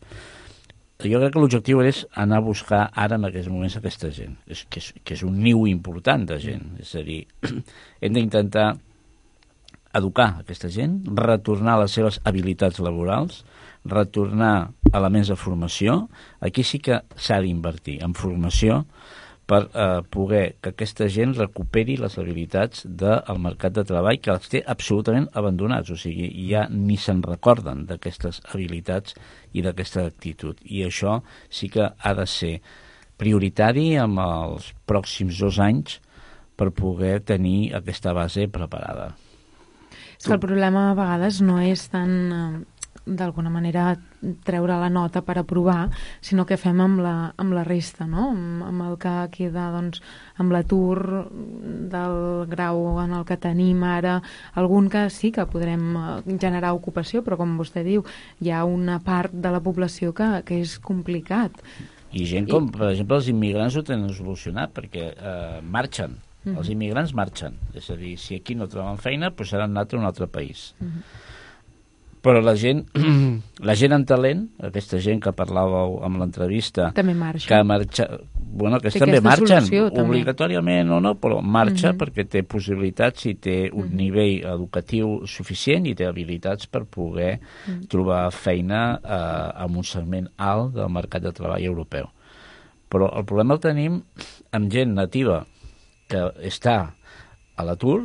Jo crec que l'objectiu és anar a buscar ara en aquests moments aquesta gent, és, que, és, que és un niu important de gent. És a dir, hem d'intentar educar aquesta gent, retornar les seves habilitats laborals, retornar elements de formació. Aquí sí que s'ha d'invertir en formació per eh, poder que aquesta gent recuperi les habilitats del mercat de treball, que els té absolutament abandonats, o sigui, ja ni se'n recorden d'aquestes habilitats i d'aquesta actitud. I això sí que ha de ser prioritari en els pròxims dos anys per poder tenir aquesta base preparada. És que el problema a vegades no és tant eh, d'alguna manera treure la nota per aprovar, sinó que fem amb la, amb la resta, no? Amb, amb el que queda, doncs, amb l'atur del grau en el que tenim ara, algun que sí que podrem generar ocupació, però com vostè diu, hi ha una part de la població que, que és complicat. I gent com, I... per exemple, els immigrants ho tenen solucionat, perquè eh, marxen. Uh-huh. Els immigrants marxen. És a dir, si aquí no troben feina, doncs seran anat a un altre país. Uh-huh. Però la gent, la gent amb talent, aquesta gent que parlàveu amb l'entrevista, també marxa. Que marxa, bueno, que també marxen, solució, obligatòriament o no, però marxa uh-huh. perquè té possibilitats i té un uh-huh. nivell educatiu suficient i té habilitats per poder uh-huh. trobar feina eh, amb un segment alt del mercat de treball europeu. Però el problema el tenim amb gent nativa que està a l'atur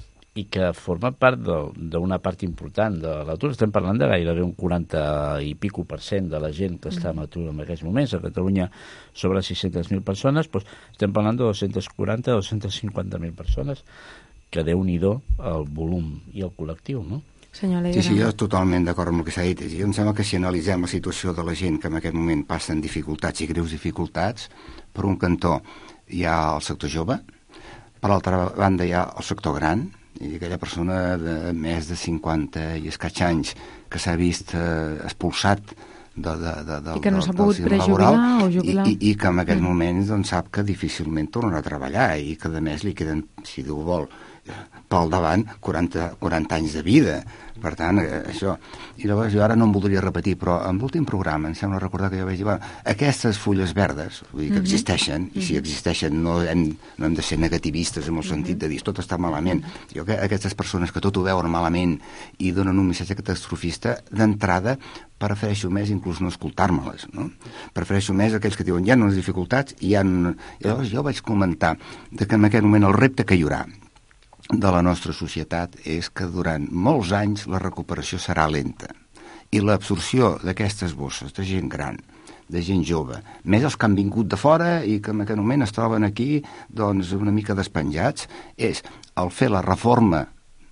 i que forma part d'una part important de l'atur. Estem parlant de gairebé un quaranta i pico per cent de la gent que està en atur en aquests moments. A Catalunya sobre sis-centes mil persones, doncs estem parlant de dos-cents quaranta a dos-cents cinquanta mil persones, que déu-n'hi-do el volum i el col·lectiu, no? Senyor sí, sí, jo totalment d'acord amb el que s'ha dit. Jo em sembla que si analitzem la situació de la gent que en aquest moment passen dificultats i greus dificultats, per un cantó hi ha el sector jove, per l'altra banda hi ha el sector gran, i aquella persona de més de cinquanta i escaig anys que s'ha vist eh, expulsat de, de, de, de, i que no s'ha pogut prejubilar o jubilar i, i, i que en aquest mm. moment doncs, sap que difícilment tornarà a treballar i que a més li queden, si Déu vol, pel davant quaranta, quaranta anys de vida. Per tant, eh, això... I llavors jo ara no em voldria repetir, però en l'últim programa em sembla recordar que jo vaig dir, bueno, aquestes fulles verdes, vull dir que mm-hmm. existeixen, i si existeixen no hem, no hem de ser negativistes en el sentit de dir tot està malament. Jo que aquestes persones que tot ho veuen malament i donen un missatge catastrofista, d'entrada prefereixo més inclús no escoltar-me-les, no? Prefereixo més aquells que diuen hi ha unes dificultats i hi ha... I llavors jo vaig comentar de que en aquest moment el repte que hi haurà de la nostra societat és que durant molts anys la recuperació serà lenta i l'absorció d'aquestes bosses de gent gran, de gent jove, més els que han vingut de fora i que en aquest moment es troben aquí doncs una mica despenjats, és el fer la reforma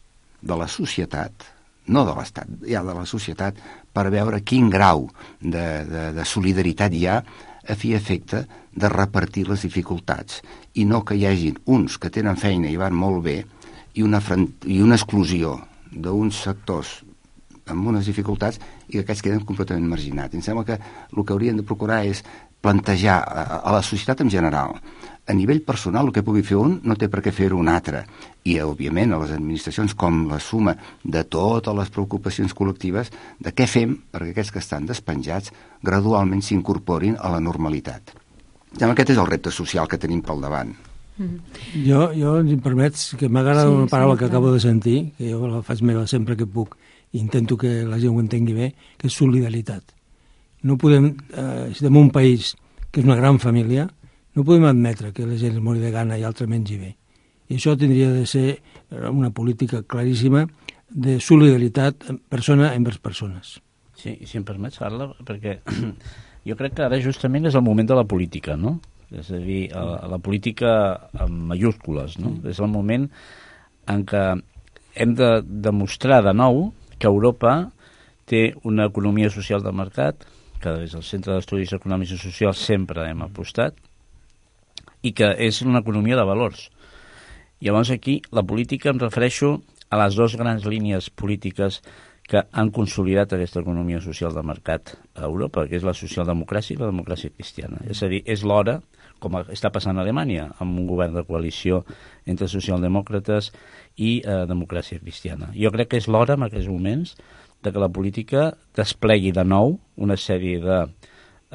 de la societat, no de l'Estat, ja de la societat, per veure quin grau de, de, de solidaritat hi ha a fi efecte de repartir les dificultats i no que hi hagin uns que tenen feina i van molt bé i una, i una exclusió d'uns sectors amb unes dificultats i que aquests queden completament marginats. Em sembla que el que hauríem de procurar és plantejar a, a la societat en general, a nivell personal, el que pugui fer un no té per què fer-ho un altre. I, òbviament, a les administracions, com la suma de totes les preocupacions col·lectives, de què fem perquè aquests que estan despenjats gradualment s'incorporin a la normalitat. Aquest és el repte social que tenim pel davant. Mm. Jo, jo, si em permets, que m'agrada sí, una paraula sí, que acabo de sentir, que jo la faig meva sempre que puc, i intento que la gent ho entengui bé, que és solidaritat. No podem, eh, si tenim un país que és una gran família, no podem admetre que la gent es mori de gana i altra mengi bé. I això tindria de ser una política claríssima de solidaritat persona envers persones. Sí, si em permets, Carla, perquè jo crec que ara justament és el moment de la política, no? És a dir, la, la política amb mayúscules, no? Mm. És el moment en què hem de demostrar de nou que Europa té una economia social de mercat, que des del Centre d'Estudis Econòmics i Socials sempre hem apostat, i que és una economia de valors. Llavors aquí la política em refereixo a les dues grans línies polítiques que han consolidat aquesta economia social de mercat a Europa, que és la socialdemocràcia i la democràcia cristiana. És a dir, és l'hora, com està passant a Alemanya, amb un govern de coalició entre socialdemòcrates i eh, democràcia cristiana. Jo crec que és l'hora, en aquests moments, de que la política desplegui de nou una sèrie de eh,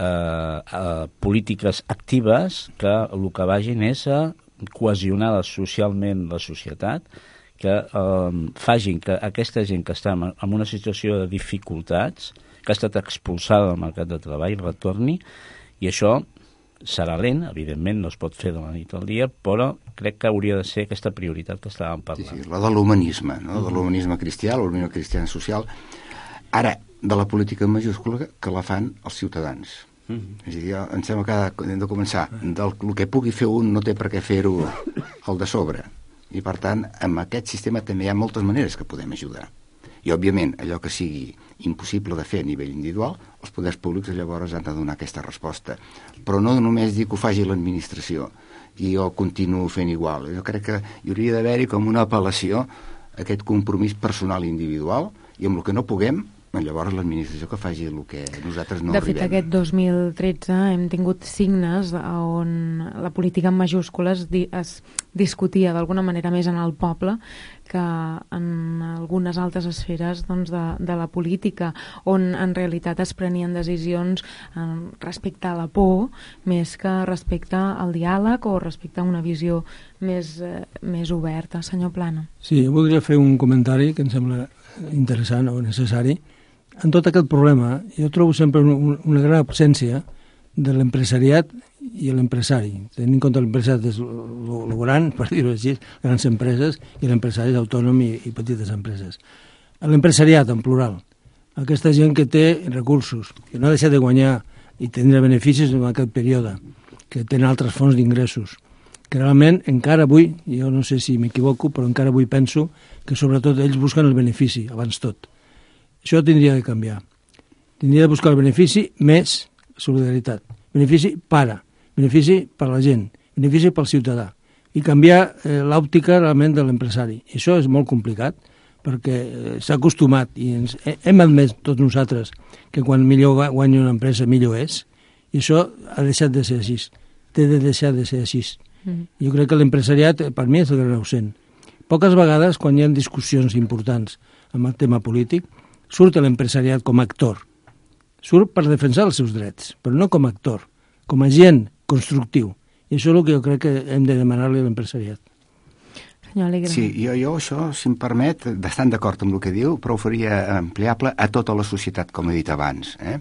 eh, polítiques actives que el que vagin és a cohesionar socialment la societat, que eh, facin que aquesta gent que està en una situació de dificultats, que ha estat expulsada del mercat de treball, retorni, i això serà lent, evidentment, no es pot fer de la nit al dia, però crec que hauria de ser aquesta prioritat que estàvem parlant. Sí, sí, la de l'humanisme, no? De l'humanisme cristià, l'humanisme cristià social. Ara, de la política en majúscula, que la fan els ciutadans. Mm-hmm. És a dir, em sembla que hem de començar. Del el que pugui fer un no té per què fer-ho el de sobre. I, per tant, amb aquest sistema també hi ha moltes maneres que podem ajudar. I, òbviament, allò que sigui impossible de fer a nivell individual, els poders públics llavors han de donar aquesta resposta. Però no només dir que ho faci l'administració i jo continuo fent igual. Jo crec que hi hauria d'haver-hi com una apel·lació a aquest compromís personal i individual, i amb el que no puguem, llavors l'administració que faci el que nosaltres no de arribem. De fet, aquest dos mil tretze hem tingut signes on la política en majúscules di es discutia d'alguna manera més en el poble que en algunes altres esferes doncs, de, de la política, on en realitat es prenien decisions eh, respecte a la por més que respecte al diàleg o respecte a una visió més, eh, més oberta. Senyor Plana. Sí, jo voldria fer un comentari que em sembla interessant o necessari. En tot aquest problema, jo trobo sempre una, una gran absència de l'empresariat i l'empresari. Tenint en compte l'empresariat és el gran, per dir-ho així, grans empreses, i l'empresari és autònom i, i petites empreses. L'empresariat, en plural, aquesta gent que té recursos, que no ha deixat de guanyar i tindre beneficis en aquest període, que tenen altres fonts d'ingressos, que realment encara avui, jo no sé si m'equivoco, però encara avui penso que sobretot ells busquen el benefici, abans tot. Això tindria de canviar. Tindria de buscar el benefici més solidaritat. Benefici para, benefici per la gent, benefici pel ciutadà. I canviar eh, l'òptica realment de l'empresari. I això és molt complicat perquè eh, s'ha acostumat i ens, eh, hem admès tots nosaltres que quan millor guanya una empresa millor és, i això ha deixat de ser així. Té de deixar de ser així. Mm. Jo crec que l'empresariat, per mi, és el gran ausent. Poques vegades, quan hi ha discussions importants amb el tema polític, surt l'empresariat com a actor. Surt per defensar els seus drets, però no com a actor, com a agent constructiu. I això és el que jo crec que hem de demanar-li a l'empresariat. Senyor Alegre. Sí, jo, jo això, si em permet, bastant d'acord amb el que diu, però ho faria ampliable a tota la societat, com he dit abans. Eh?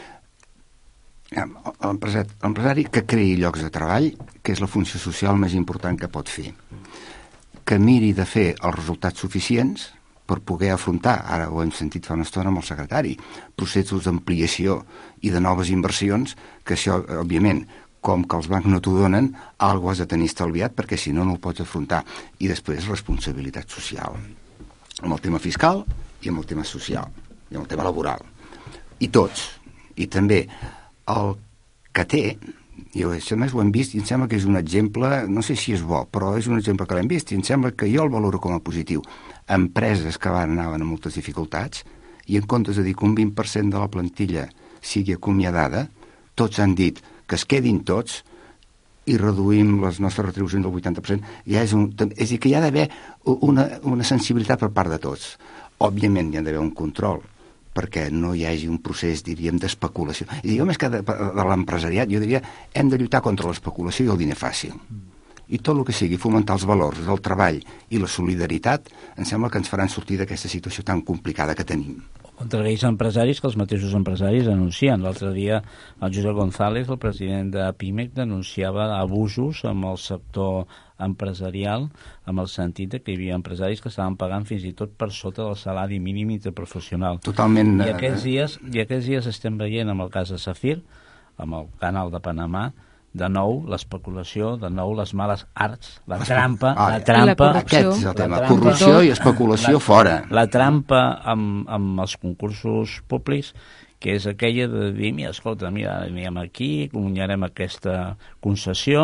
L'empresari que creï llocs de treball, que és la funció social més important que pot fer. Que miri de fer els resultats suficients per poder afrontar, ara ho hem sentit fa una estona amb el secretari, processos d'ampliació i de noves inversions, que això, òbviament, com que els bancs no t'ho donen, alguna cosa has de tenir estalviat, perquè si no, no ho pots afrontar. I després, responsabilitat social. Amb el tema fiscal i amb el tema social, i amb el tema laboral. I tots. I també el que té, i això més ho hem vist, i em sembla que és un exemple, no sé si és bo, però és un exemple que l'hem vist, i em sembla que jo el valoro com a positiu. Empreses que van anaven a moltes dificultats, i en comptes de dir que un vint per cent de la plantilla sigui acomiadada, tots han dit que es quedin tots i reduïm les nostres retribucions del vuitanta per cent, ja és, un, és a dir, que hi ha d'haver una, una sensibilitat per part de tots. Òbviament hi ha d'haver un control, perquè no hi hagi un procés, diríem, d'especulació. I diguem més que de, de l'empresariat, jo diria, hem de lluitar contra l'especulació i el diner fàcil. I tot el que sigui fomentar els valors del treball i la solidaritat, em sembla que ens faran sortir d'aquesta situació tan complicada que tenim. Contra aquells empresaris que els mateixos empresaris denuncien. L'altre dia el Josep González, el president de Pimec, denunciava abusos amb el sector empresarial, amb el sentit que hi havia empresaris que estaven pagant fins i tot per sota del salari mínim interprofessional. Totalment. I aquests dies, i aquests dies estem veient amb el cas de Safir, amb el canal de Panamà, de nou l'especulació, de nou les males arts, la trampa, ah, la trampa... La aquest és el tema, trampa, corrupció i especulació la, fora. La trampa amb, amb els concursos públics, que és aquella de dir, mira, escolta, mira, anem aquí, guanyarem aquesta concessió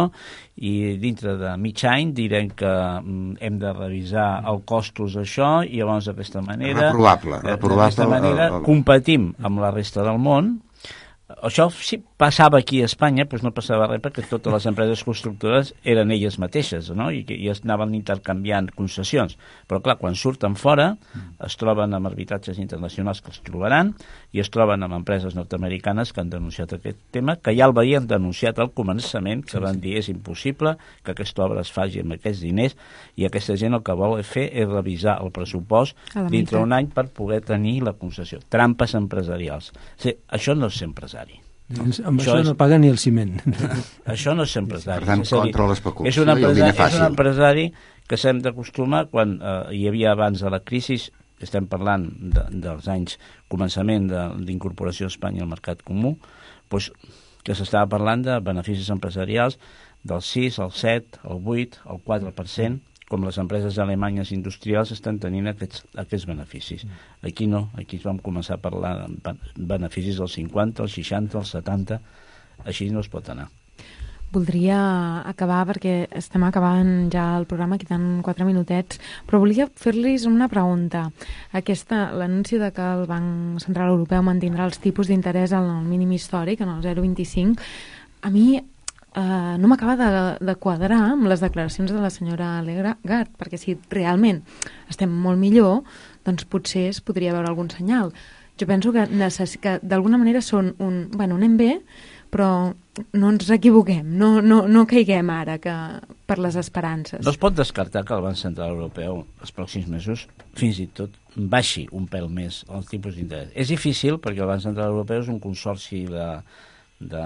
i dintre de mig any direm que hem de revisar els costos d'això i llavors d'aquesta manera... Reprovable, reprovable. D'aquesta manera el, el... competim amb la resta del món. Això sí passava aquí a Espanya, doncs no passava res perquè totes les empreses constructores eren elles mateixes, no? I, i es anaven intercanviant concessions. Però clar, quan surten fora es troben amb arbitratges internacionals que els trobaran i es troben amb empreses nord-americanes que han denunciat aquest tema, que ja el havien denunciat al començament, que van dir és impossible que aquesta obra es faci amb aquests diners i aquesta gent el que vol fer és revisar el pressupost dintre un any per poder tenir la concessió. Trampes empresarials. O sigui, això no és ser empresari. Doncs amb això, això és... no paga ni el ciment. Això no és ser empresari. Per tant, és dir, contra l'especulació és un empresari, i el diner fàcil. És un empresari que s'hem d'acostumar quan eh, hi havia abans de la crisi, estem parlant de, dels anys començament d'incorporació d'Espanya al mercat comú, doncs, que s'estava parlant de beneficis empresarials del sis, el set, el vuit, el quatre per cent, com les empreses alemanyes industrials estan tenint aquests, aquests beneficis. Aquí no, aquí vam començar a parlar de beneficis del cinquanta, el seixanta, el setanta, així no es pot anar. Voldria acabar, perquè estem acabant ja el programa, quedant quatre minutets, però volia fer-los una pregunta. Aquesta, l'anunci de que el Banc Central Europeu mantindrà els tipus d'interès al mínim històric, en el zero coma vint-i-cinc, a mi Uh, no m'acaba de, de quadrar amb les declaracions de la senyora Lagarde, perquè si realment estem molt millor, doncs potser es podria veure algun senyal. Jo penso que, necess... que d'alguna manera són un... Bueno, anem bé, però no ens equivoquem, no, no, no caiguem ara que per les esperances. No es pot descartar que el Banc Central Europeu els pròxims mesos fins i tot baixi un pèl més els tipus d'interès. És difícil perquè el Banc Central Europeu és un consorci de, de,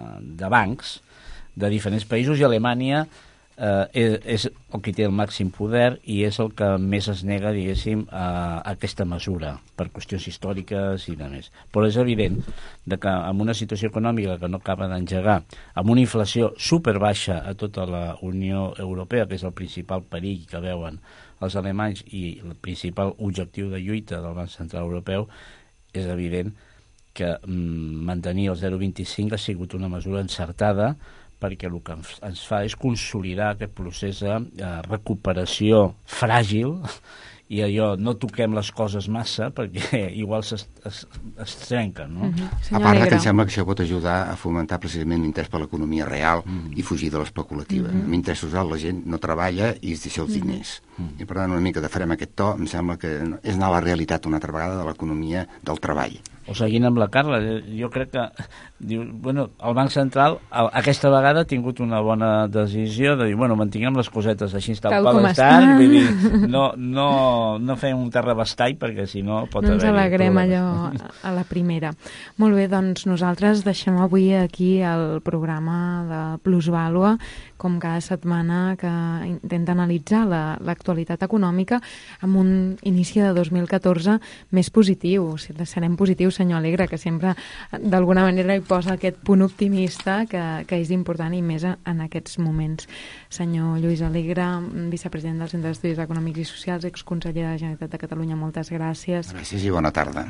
de bancs de diferents països i Alemanya eh, és, és el que té el màxim poder i és el que més es nega, diguéssim, a, a aquesta mesura per qüestions històriques i de més. Però és evident de que en una situació econòmica que no acaba d'engegar, amb una inflació superbaixa a tota la Unió Europea, que és el principal perill que veuen els alemanys i el principal objectiu de lluita del Banc Central Europeu, és evident que mm, mantenir el zero coma vint-i-cinc ha sigut una mesura encertada perquè el que ens fa és consolidar aquest procés de recuperació fràgil i allò, no toquem les coses massa perquè igual es, es, es trenquen, no? Mm-hmm. A part que em sembla que això pot ajudar a fomentar precisament l'interès per l'economia real mm-hmm. i fugir de l'especulativa. Mm-hmm. L'interès social, la gent no treballa i es deixa els diners. Mm-hmm. I per tant, una mica de farem aquest to, em sembla que és anar a la realitat una altra vegada de l'economia del treball. O seguint amb la Carla, jo crec que diu, bueno, el Banc Central aquesta vegada ha tingut una bona decisió de dir, bueno, mantinguem les cosetes així tal, tal qual estan, vull dir, no, no, no fem un terrabastall perquè si no pot no haver-hi... No ens alegrem allò a la primera. Molt bé, doncs nosaltres deixem avui aquí el programa de Plusvàlua, com cada setmana que intenta analitzar l'actualitat econòmica amb un inici de dos mil catorze més positiu. Serem positius, senyor Alegre, que sempre d'alguna manera hi posa aquest punt optimista que, que és important i més en aquests moments. Senyor Lluís Alegre, vicepresident del Centre d'Estudis Econòmics i Socials, exconseller de la Generalitat de Catalunya, moltes gràcies. Gràcies i bona tarda.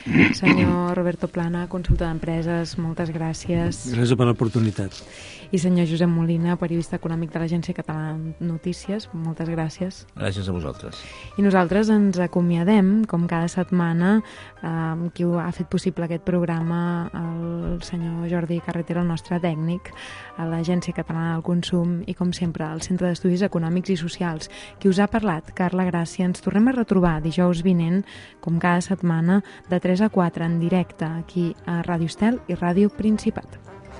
Senyor Roberto Plana, consultor d'empreses, moltes gràcies. Gràcies per l'oportunitat. I senyor Josep Molina, periodista periodista econòmic de l'Agència Catalana de Notícies. Moltes gràcies. Gràcies a vosaltres. I nosaltres ens acomiadem, com cada setmana, eh, qui ha fet possible aquest programa, el senyor Jordi Carretero, el nostre tècnic, a l'Agència Catalana del Consum i, com sempre, al Centre d'Estudis Econòmics i Socials. Qui us ha parlat, Carla Gràcia. Ens tornem a retrobar dijous vinent, com cada setmana, de tres a quatre en directe, aquí a Ràdio Estel i Ràdio Principat.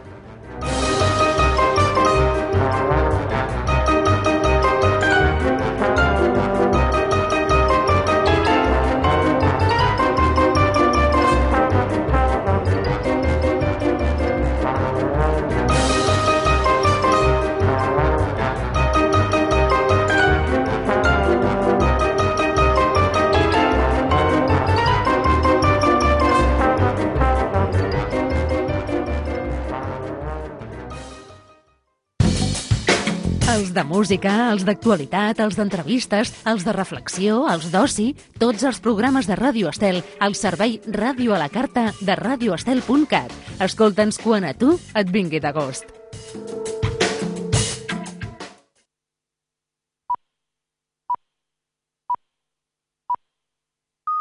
Els de música, els d'actualitat, els d'entrevistes, els de reflexió, els d'oci, tots els programes de Ràdio Estel al servei Ràdio a la Carta de radioestel punt cat. Escolta'ns quan a tu et vingui de gust.